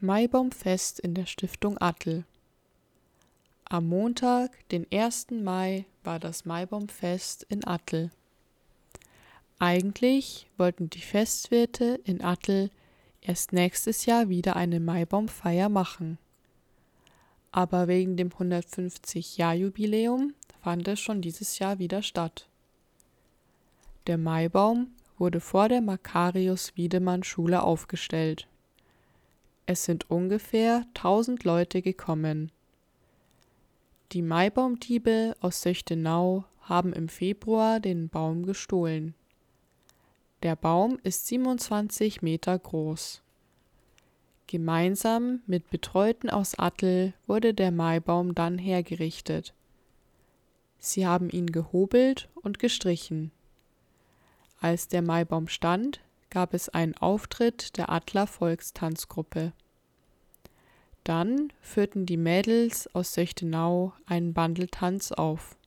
Maibaumfest in der Stiftung Attl. Am Montag, den 1. Mai, war das Maibaumfest in Attl. Eigentlich wollten die Festwirte in Attl erst nächstes Jahr wieder eine Maibaumfeier machen. Aber wegen dem 150-Jahr-Jubiläum fand es schon dieses Jahr wieder statt. Der Maibaum wurde vor der Makarius-Wiedemann-Schule aufgestellt. Es sind ungefähr 1000 Leute gekommen. Die Maibaumdiebe aus Söchtenau haben im Februar den Baum gestohlen. Der Baum ist 27 Meter groß. Gemeinsam mit Betreuten aus Attl wurde der Maibaum dann hergerichtet. Sie haben ihn gehobelt und gestrichen. Als der Maibaum stand, gab es einen Auftritt der Attler Volkstanzgruppe. Dann führten die Mädels aus Söchtenau einen Bandeltanz auf.